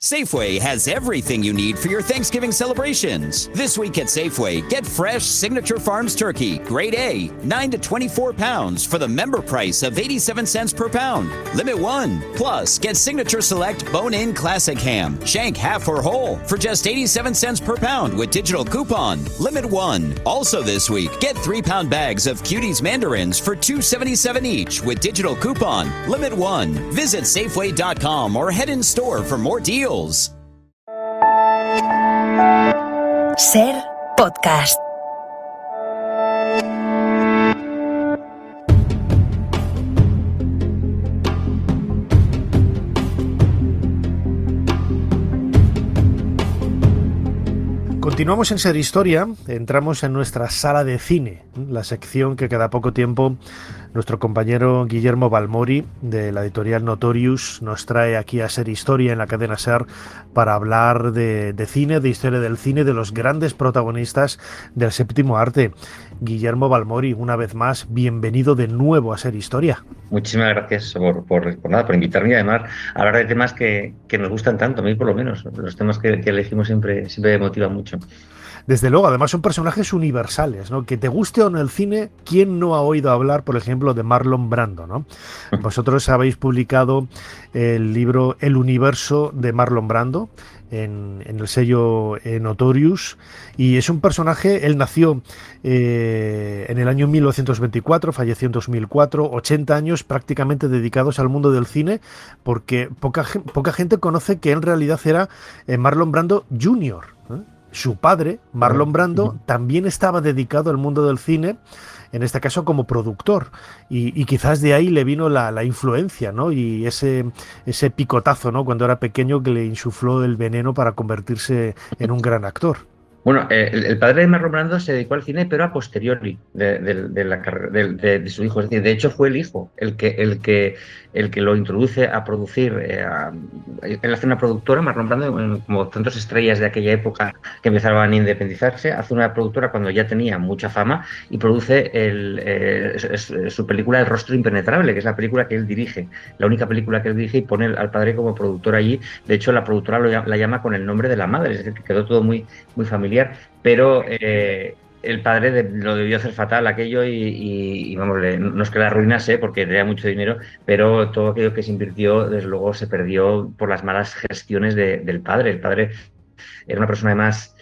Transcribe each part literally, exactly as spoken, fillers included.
Safeway has everything you need for your Thanksgiving celebrations. This week at Safeway, get fresh Signature Farms turkey, grade A, nine to twenty-four pounds for the member price of eighty-seven cents per pound. Limit one. Plus, get Signature Select Bone-In Classic Ham, shank half or whole for just eighty-seven cents per pound with digital coupon. Limit one. Also this week, get three pound bags of Cuties Mandarins for two seventy-seven each with digital coupon. Limit one. Visit Safeway dot com or head in store for more deals. Ser Podcast. Continuamos en Ser Historia, entramos en nuestra sala de cine, la sección que cada poco tiempo nuestro compañero Guillermo Balmori, de la editorial Notorious, nos trae aquí a Ser Historia en la cadena Ser para hablar de, de cine, de historia del cine, de los grandes protagonistas del séptimo arte. Guillermo Balmori, una vez más, bienvenido de nuevo a Ser Historia. Muchísimas gracias por, por, por, nada, por invitarme y además a hablar de temas que, que nos gustan tanto, a mí por lo menos. Los temas que, que elegimos siempre, siempre me motivan mucho. Desde luego, además son personajes universales, ¿no? Que te guste o no el cine, ¿quién no ha oído hablar, por ejemplo, de Marlon Brando, ¿no? Vosotros habéis publicado el libro El universo de Marlon Brando en, en el sello eh, Notorious, y es un personaje, él nació eh, en el año mil novecientos veinticuatro, falleció en dos mil cuatro, ochenta años prácticamente dedicados al mundo del cine, porque poca, poca gente conoce que en realidad era eh, Marlon Brando junior, ¿eh? Su padre, Marlon Brando, también estaba dedicado al mundo del cine, en este caso como productor, y, y quizás de ahí le vino la, la influencia, ¿no? Y ese, ese picotazo, ¿no? Cuando era pequeño, que le insufló el veneno para convertirse en un gran actor. Bueno, eh, el, el padre de Marlon Brando se dedicó al cine, pero a posteriori de, de, de, la, de, de, de su hijo. Es decir, de hecho fue el hijo el que, el que, el que lo introduce a producir. Eh, a, él hace una productora, Marlon Brando, como tantas estrellas de aquella época que empezaban a independizarse, hace una productora cuando ya tenía mucha fama y produce el, eh, es, es, su película El rostro impenetrable, que es la película que él dirige, la única película que él dirige, y pone al padre como productor allí. De hecho, la productora lo, la llama con el nombre de la madre, es decir, que quedó todo muy, muy familiar. Pero eh, el padre de, lo debió hacer fatal aquello y, y, y vamos, le, no es que la arruinase porque tenía mucho dinero, pero todo aquello que se invirtió, desde luego, se perdió por las malas gestiones de, del padre. El padre era una persona además...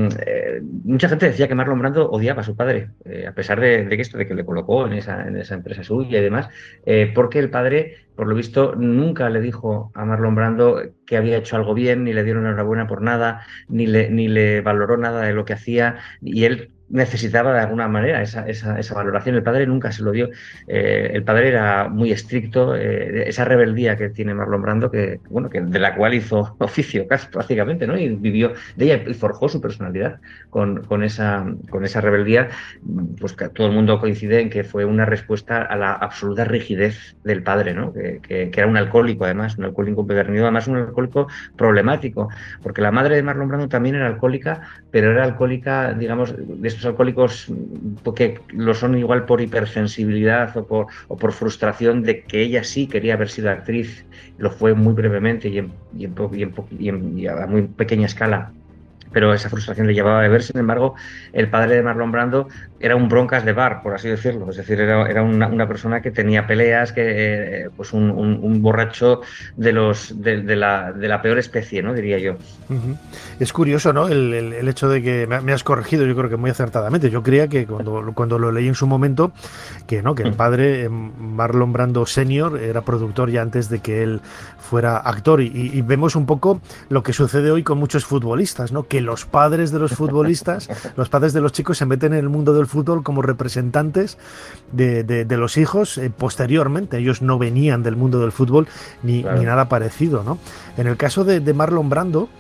Eh, mucha gente decía que Marlon Brando odiaba a su padre, eh, a pesar de, de que esto, de que le colocó en esa, en esa empresa suya y demás, eh, porque el padre, por lo visto, nunca le dijo a Marlon Brando que había hecho algo bien, ni le dieron enhorabuena por nada, ni le, ni le valoró nada de lo que hacía, y él necesitaba de alguna manera esa, esa, esa valoración. El padre nunca se lo dio. Eh, el padre era muy estricto, eh, esa rebeldía que tiene Marlon Brando, que, bueno, que de la cual hizo oficio casi prácticamente, ¿no? Y vivió de ella y forjó su personalidad con, con, esa, con esa rebeldía. Pues que todo el mundo coincide en que fue una respuesta a la absoluta rigidez del padre, ¿no? Que, que, que era un alcohólico, además, un alcohólico empedernido, además un alcohólico problemático, porque la madre de Marlon Brando también era alcohólica, pero era alcohólica, digamos, de estos alcohólicos que lo son igual por hipersensibilidad o por, o por frustración de que ella sí quería haber sido actriz, lo fue muy brevemente y, en, y, en, y, en, y, en, y a muy pequeña escala, pero esa frustración le llevaba a beber. Sin embargo, el padre de Marlon Brando era un broncas de bar, por así decirlo, es decir, era, era una, una persona que tenía peleas, que eh, pues un, un, un borracho de los de, de, la, de la peor especie, ¿no? Diría yo. Uh-huh. Es curioso, ¿no? El, el, el hecho de que me, me has corregido, yo creo que muy acertadamente. Yo creía que cuando, cuando lo leí en su momento, que no, que el padre, Marlon Brando senior, era productor ya antes de que él fuera actor, y, y vemos un poco lo que sucede hoy con muchos futbolistas, ¿no? Que los padres de los futbolistas, los padres de los chicos se meten en el mundo del fútbol como representantes de, de, de los hijos eh, posteriormente. Ellos no venían del mundo del fútbol ni, claro. ni nada parecido, ¿no? En el caso de, de Marlon Brando,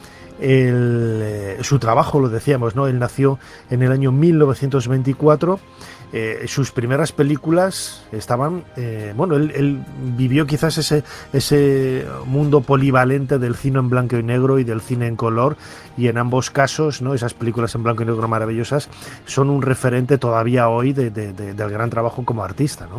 el, eh, su trabajo, lo decíamos, ¿no? Él nació en el año mil novecientos veinticuatro. Eh, sus primeras películas estaban, eh, bueno, él, él vivió quizás ese, ese mundo polivalente del cine en blanco y negro y del cine en color, y en ambos casos, ¿no? Esas películas en blanco y negro maravillosas son un referente todavía hoy de, de, de, del gran trabajo como artista, ¿no?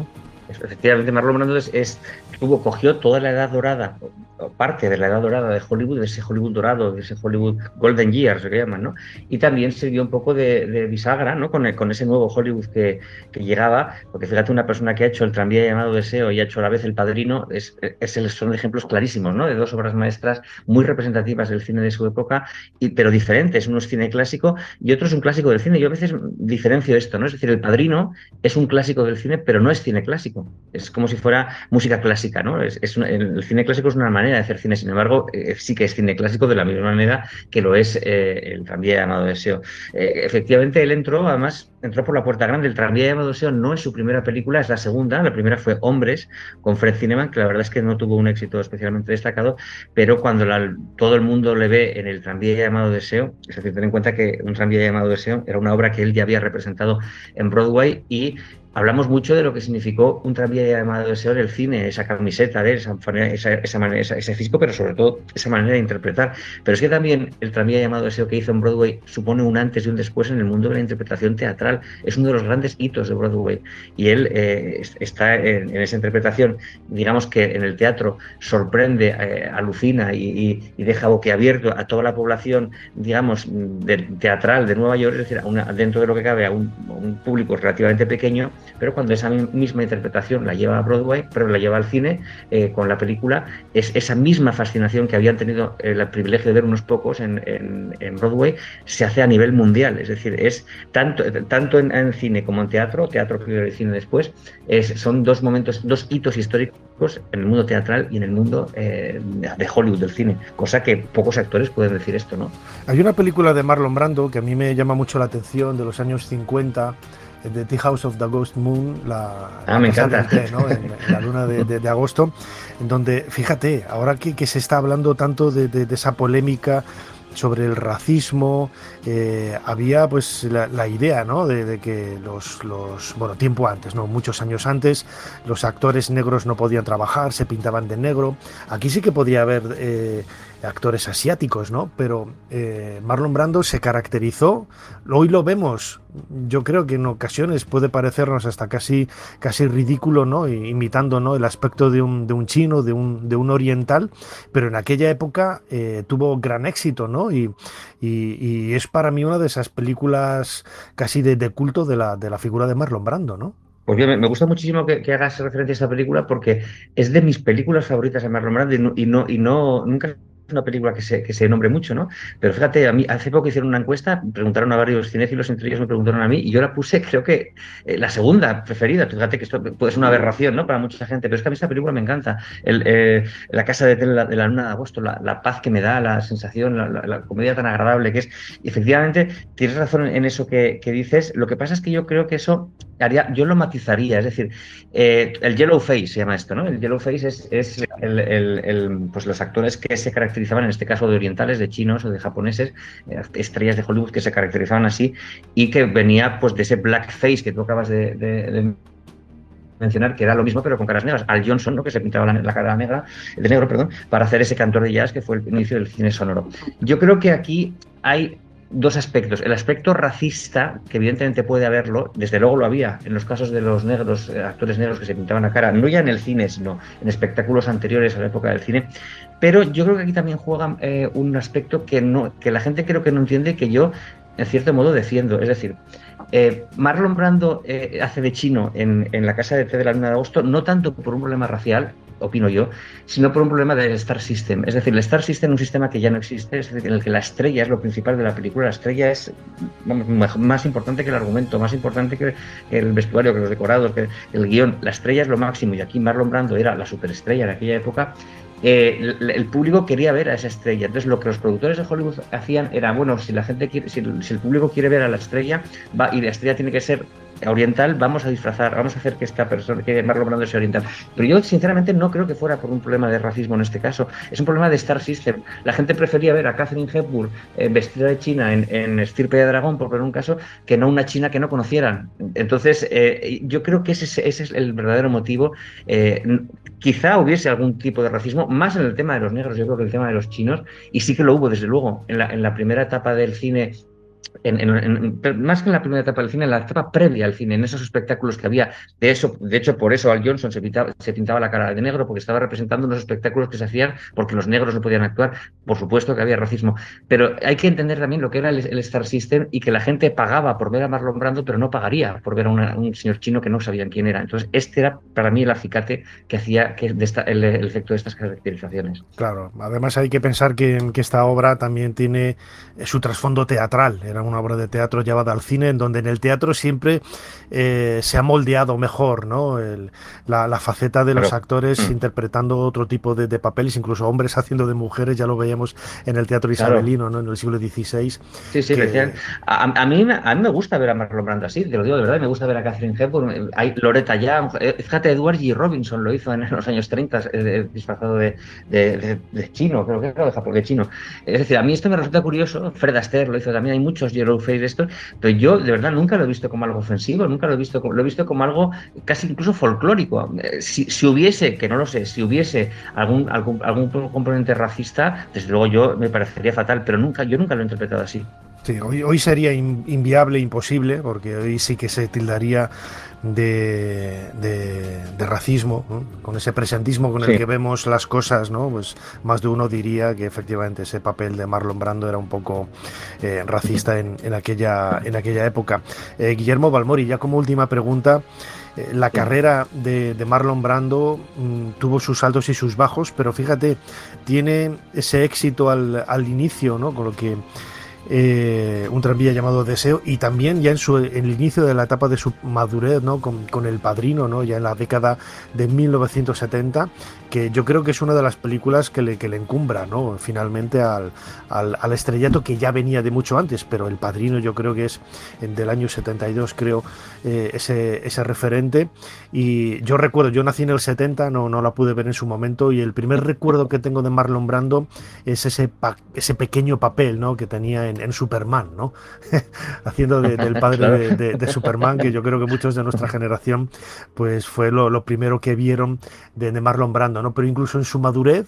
Efectivamente, Marlon Brando es, es tuvo, cogió toda la edad dorada, parte de la edad dorada de Hollywood, de ese Hollywood dorado, de ese Hollywood Golden Years, que llaman, ¿no? Y también sirvió un poco de, de bisagra, ¿no? Con, el, con ese nuevo Hollywood que, que llegaba, porque fíjate, una persona que ha hecho El tranvía llamado Deseo y ha hecho a la vez El Padrino, es, es el, son ejemplos clarísimos, ¿no? De dos obras maestras muy representativas del cine de su época, y, pero diferentes. Uno es cine clásico y otro es un clásico del cine. Yo a veces diferencio esto, ¿no? Es decir, El Padrino es un clásico del cine, pero no es cine clásico. Es como si fuera música clásica, ¿no? Es, es una, el cine clásico es una manera de hacer cine, sin embargo, eh, sí que es cine clásico de la misma manera que lo es eh, El tranvía llamado Deseo. Eh, efectivamente, él entró, además, entró por la puerta grande. El tranvía llamado Deseo no es su primera película, es la segunda. La primera fue Hombres, con Fred Zinnemann, que la verdad es que no tuvo un éxito especialmente destacado, pero cuando la, todo el mundo le ve en El tranvía llamado Deseo, es decir, ten en cuenta que Un tranvía llamado Deseo era una obra que él ya había representado en Broadway, y hablamos mucho de lo que significó Un tranvía llamado Deseo en el cine, esa camiseta, de esa, esa, esa manera, esa, ese físico, pero sobre todo esa manera de interpretar. Pero es que también El tranvía llamado Deseo que hizo en Broadway supone un antes y un después en el mundo de la interpretación teatral. Es uno de los grandes hitos de Broadway. Y él eh, está en, en esa interpretación, digamos que en el teatro sorprende, eh, alucina y, y, y deja boquiabierto a toda la población, digamos, de, teatral de Nueva York, es decir, a una, dentro de lo que cabe a un, a un público relativamente pequeño. Pero cuando esa misma interpretación la lleva a Broadway, pero la lleva al cine, eh, con la película, es esa misma fascinación que habían tenido el privilegio de ver unos pocos en, en, en Broadway, se hace a nivel mundial. Es decir, es tanto, tanto en, en cine como en teatro, teatro primero y cine después, es, son dos momentos, dos hitos históricos en el mundo teatral y en el mundo eh, de Hollywood, del cine, cosa que pocos actores pueden decir esto, ¿no? Hay una película de Marlon Brando que a mí me llama mucho la atención, de los años cincuenta, The Tea House of the Ghost Moon, la, ah, me encanta. Té, ¿no? en, en la luna de, de, de agosto, en donde, fíjate, ahora que, que se está hablando tanto de, de, de esa polémica sobre el racismo, eh, había pues la, la idea, ¿no? de, de que los, los, bueno, tiempo antes, no, muchos años antes, los actores negros no podían trabajar, se pintaban de negro. Aquí sí que podía haber eh, actores asiáticos, ¿no? Pero eh, Marlon Brando se caracterizó, hoy lo vemos, yo creo que en ocasiones puede parecernos hasta casi, casi ridículo, ¿no? Imitando, ¿no? el aspecto de un, de un chino, de un, de un oriental, pero en aquella época eh, tuvo gran éxito, ¿no? Y, y, y es para mí una de esas películas casi de, de culto de la, de la figura de Marlon Brando, ¿no? Pues bien, me gusta muchísimo que, que hagas referencia a esta película, porque es de mis películas favoritas de Marlon Brando, y no, y no, y no nunca es una película que se, que se nombre mucho, ¿no? Pero fíjate, a mí hace poco hicieron una encuesta, preguntaron a varios cinéfilos, entre ellos me preguntaron a mí, y yo la puse, creo que eh, la segunda preferida. Fíjate que esto puede ser una aberración, ¿no? Para mucha gente, pero es que a mí esta película me encanta. El, eh, la casa de, de, la, de la luna de agosto, la, la paz que me da, la sensación, la, la, la comedia tan agradable que es. Y efectivamente, tienes razón en eso que, que dices. Lo que pasa es que yo creo que eso haría, yo lo matizaría, es decir, eh, el yellow face se llama esto, ¿no? El yellow face es, es el, el, el, pues los actores que se caracterizan, en este caso de orientales, de chinos o de japoneses, estrellas de Hollywood que se caracterizaban así, y que venía pues de ese blackface que tú acabas de, de, de mencionar, que era lo mismo pero con caras negras. Al Johnson, ¿no? Que se pintaba la, la cara negra, de negro, perdón, para hacer ese cantor de jazz que fue el inicio del cine sonoro. Yo creo que aquí hay dos aspectos. El aspecto racista, que evidentemente puede haberlo, desde luego lo había en los casos de los negros, eh, actores negros que se pintaban la cara, no ya en el cine, sino en espectáculos anteriores a la época del cine. Pero yo creo que aquí también juega eh, un aspecto que, no, que la gente creo que no entiende, que yo, en cierto modo, defiendo. Es decir, eh, Marlon Brando eh, hace de chino en, en La casa de té de la luna de agosto, no tanto por un problema racial, opino yo, sino por un problema del Star System. Es decir, el Star System es un sistema que ya no existe, es decir, en el que la estrella es lo principal de la película. La estrella es vamos, más importante que el argumento, más importante que el vestuario, que los decorados, que el guión. La estrella es lo máximo, y aquí Marlon Brando era la superestrella en aquella época. Eh, el, el público quería ver a esa estrella. Entonces lo que los productores de Hollywood hacían era, bueno, si la gente quiere, si el, si el público quiere ver a la estrella, va, y la estrella tiene que ser oriental, vamos a disfrazar, vamos a hacer que esta persona, que Marlon Brando sea oriental. Pero yo sinceramente no creo que fuera por un problema de racismo en este caso, es un problema de Star System. La gente prefería ver a Katharine Hepburn eh, vestida de china en, en Estirpe de Dragón, por poner un caso, que no una china que no conocieran. Entonces eh, yo creo que ese, ese es el verdadero motivo. Eh, quizá hubiese algún tipo de racismo, más en el tema de los negros, yo creo que el tema de los chinos, y sí que lo hubo desde luego en la, en la primera etapa del cine En, en, en, más que en la primera etapa del cine, en la etapa previa al cine, en esos espectáculos que había. De eso, de hecho, por eso Al Johnson se pintaba, se pintaba la cara de negro, porque estaba representando unos espectáculos que se hacían porque los negros no podían actuar. Por supuesto que había racismo, pero hay que entender también lo que era el, el Star System y que la gente pagaba por ver a Marlon Brando, pero no pagaría por ver a una, un señor chino que no sabían quién era. Entonces, este era para mí el acicate que hacía que de esta, el, el efecto de estas caracterizaciones. Claro, además hay que pensar que, que esta obra también tiene su trasfondo teatral. Era una obra de teatro llevada al cine, en donde en el teatro siempre eh, se ha moldeado mejor, ¿no? El, la, la faceta de los Pero, actores mm. interpretando otro tipo de, de papeles, incluso hombres haciendo de mujeres, ya lo veíamos en el teatro isabelino, claro. ¿no? En el siglo dieciséis. Sí, sí, que... a, a, mí, a mí me gusta ver a Marlon Brando así, te lo digo de verdad, me gusta ver a Catherine Hepburn, hay Loretta Young, fíjate, Edward G. Robinson lo hizo en los años treinta, disfrazado de, de, de, de chino, creo que era de Japón, de chino. Es decir, a mí esto me resulta curioso, Fred Astaire lo hizo también, hay muchos Yellow Face de estos, pero yo de verdad nunca lo he visto como algo ofensivo, nunca lo he visto como, lo he visto como algo casi incluso folclórico. Si, si hubiese, que no lo sé, si hubiese algún, algún, algún componente racista, desde luego yo me parecería fatal, pero nunca, yo nunca lo he interpretado así. Sí, hoy, hoy sería in, inviable, imposible, porque hoy sí que se tildaría de, de, de racismo, ¿no? Con ese presentismo con el sí. que vemos las cosas, ¿no? Pues más de uno diría que efectivamente ese papel de Marlon Brando era un poco eh, racista en, en, aquella, en aquella época. Eh, Guillermo Balmori, ya como última pregunta, eh, la sí. carrera de, de Marlon Brando mmm, tuvo sus altos y sus bajos, pero fíjate, tiene ese éxito al, al inicio, ¿no? Con lo que Eh, un tranvía llamado Deseo, y también ya en, su, en el inicio de la etapa de su madurez, ¿no? con, con El Padrino, ¿no? Ya en la década de mil novecientos setenta, que yo creo que es una de las películas que le, que le encumbra, ¿no? Finalmente al, al, al estrellato, que ya venía de mucho antes, pero El Padrino yo creo que es del año setenta y dos, creo, eh, ese, ese referente. Y yo recuerdo, yo nací en el setenta, no, no la pude ver en su momento, y el primer recuerdo que tengo de Marlon Brando es ese, pa, ese pequeño papel, ¿no? que tenía en, en Superman, ¿no? haciendo de, del padre claro. de, de, de Superman, que yo creo que muchos de nuestra generación pues fue lo, lo primero que vieron de, de Marlon Brando, ¿no? Pero incluso en su madurez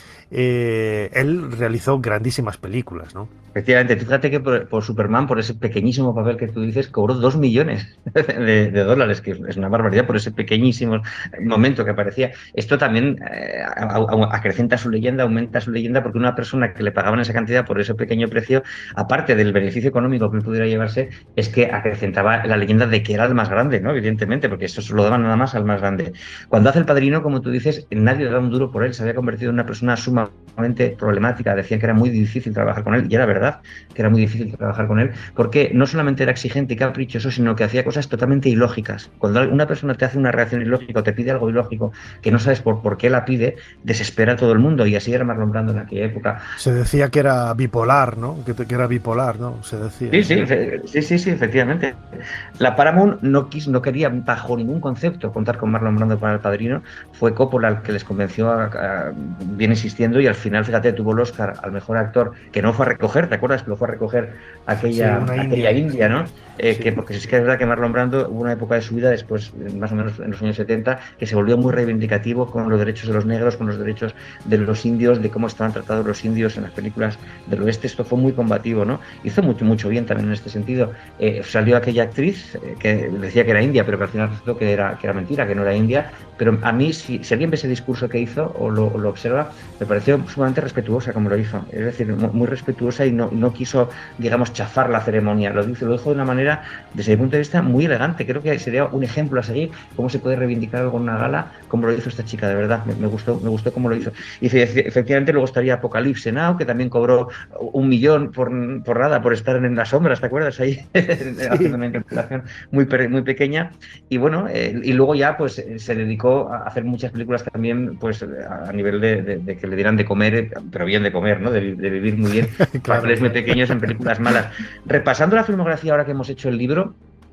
eh, él realizó grandísimas películas, ¿no? Efectivamente, fíjate que por, por Superman, por ese pequeñísimo papel que tú dices, cobró dos millones de, de dólares, que es una barbaridad por ese pequeñísimo momento que aparecía. Esto también eh, acrecenta su leyenda, aumenta su leyenda, porque una persona que le pagaban esa cantidad por ese pequeño precio, aparte del beneficio económico que pudiera llevarse, es que acrecentaba la leyenda de que era el más grande, ¿no? Evidentemente, porque eso se lo daban nada más al más grande. Cuando hace El Padrino, como tú dices, nadie le da un duro por él, se había convertido en una persona sumamente problemática, decían que era muy difícil trabajar con él, y era verdad que era muy difícil trabajar con él, porque no solamente era exigente y caprichoso, sino que hacía cosas totalmente ilógicas. Cuando una persona te hace una reacción ilógica o te pide algo ilógico que no sabes por, por qué la pide, desespera a todo el mundo, y así era Marlon Brando en aquella época. Se decía que era bipolar, ¿no? Que, que era bipolar, ¿no? Se decía. Sí, sí, sí, sí, sí, efectivamente. La Paramount no, quis, no quería bajo ningún concepto contar con Marlon Brando para El Padrino. Fue Coppola el que les convenció, a, a, bien insistiendo, y al final, fíjate, tuvo el Oscar al mejor actor, que no fue a recoger, ¿te acuerdas? Que lo fue a recoger aquella, sí, aquella india. india, ¿no? Eh, sí. que, porque sí que es verdad que Marlon Brando hubo una época de su vida, después, más o menos en los años setenta, que se volvió muy reivindicativo con los derechos de los negros, con los derechos de los indios, de cómo estaban tratados los indios en las películas del oeste. Esto fue muy combativo, ¿no? Hizo mucho, mucho bien también en este sentido. Eh, salió aquella actriz eh, que decía que era india, pero que al final resultó que era, que era mentira, que no era india. Pero a mí, si, si alguien ve ese discurso que hizo o lo, o lo observa, me pareció sumamente respetuosa como lo hizo. Es decir, muy, muy respetuosa, y no, no quiso, digamos, chafar la ceremonia. Lo dijo, lo dijo de una manera, desde mi punto de vista, muy elegante. Creo que sería un ejemplo a seguir, cómo se puede reivindicar algo en una gala, como lo hizo esta chica, de verdad. Me, me gustó, me gustó cómo lo hizo. Y efectivamente luego estaría Apocalypse Now, que también cobró un millón por, por nada, por estar en las sombras, ¿te acuerdas? Ahí sí. haciendo una interpretación muy, muy pequeña. Y bueno, eh, y luego ya pues se dedicó a hacer muchas películas también, pues a nivel de, de, de que le dieran de comer, pero bien de comer, ¿no? De, de vivir muy bien, claro. Papeles muy pequeños en películas malas. Repasando la filmografía ahora que hemos hecho el libro,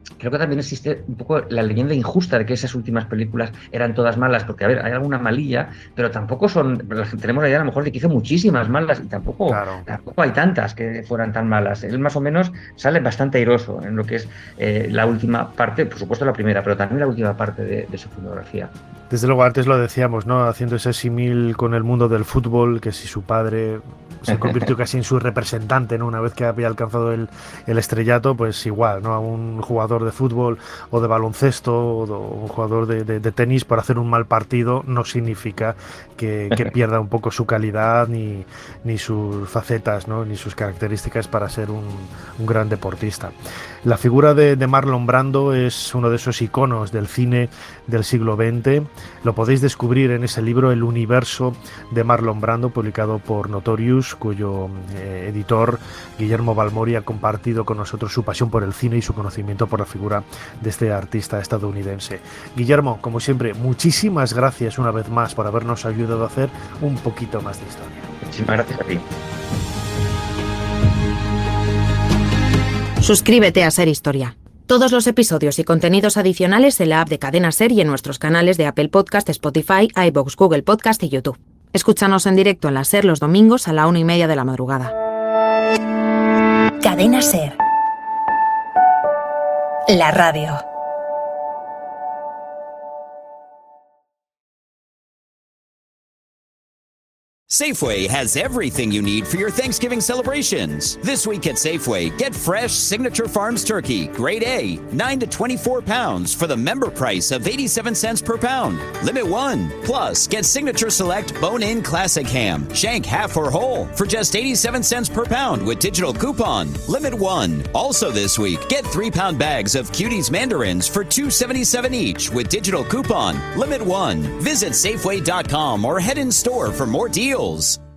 creo que también existe un poco la leyenda injusta de que esas últimas películas eran todas malas, porque, a ver, hay alguna malilla, pero tampoco son, tenemos la idea a lo mejor de que hizo muchísimas malas y tampoco, Claro. tampoco hay tantas que fueran tan malas. Él más o menos sale bastante airoso en lo que es eh, la última parte, por supuesto la primera, pero también la última parte de, de su filmografía. Desde luego, antes lo decíamos, ¿no? Haciendo ese símil con el mundo del fútbol, que si su padre se convirtió casi en su representante, ¿no? Una vez que había alcanzado el, el estrellato, pues igual, ¿no? A un jugador de fútbol o de baloncesto o de, un jugador de, de, de tenis por hacer un mal partido no significa que, que pierda un poco su calidad ni, ni sus facetas, ¿no? Ni sus características para ser un, un gran deportista. La figura de, de Marlon Brando es uno de esos iconos del cine del siglo veinte. Lo podéis descubrir en ese libro, El universo de Marlon Brando, publicado por Notorious, cuyo eh, editor Guillermo Balmori ha compartido con nosotros su pasión por el cine y su conocimiento por la figura de este artista estadounidense. Guillermo, como siempre, muchísimas gracias una vez más por habernos ayudado a hacer un poquito más de historia. Muchísimas gracias a ti. Suscríbete a Ser Historia. Todos los episodios y contenidos adicionales en la app de Cadena Ser y en nuestros canales de Apple Podcast, Spotify, iVoox, Google Podcast y YouTube. Escúchanos en directo en la Ser los domingos a la una y media de la madrugada. Cadena Ser. La radio. Safeway has everything you need for your Thanksgiving celebrations. This week at Safeway, get fresh Signature Farms turkey, grade A, nine to twenty-four pounds for the member price of eighty-seven cents per pound. Limit one. Plus, get Signature Select bone-in classic ham, shank half or whole, for just eighty-seven cents per pound with digital coupon. Limit one. Also this week, get three-pound bags of Cuties mandarins for two seventy-seven each with digital coupon. Limit one. Visit Safeway dot com or head in store for more deals.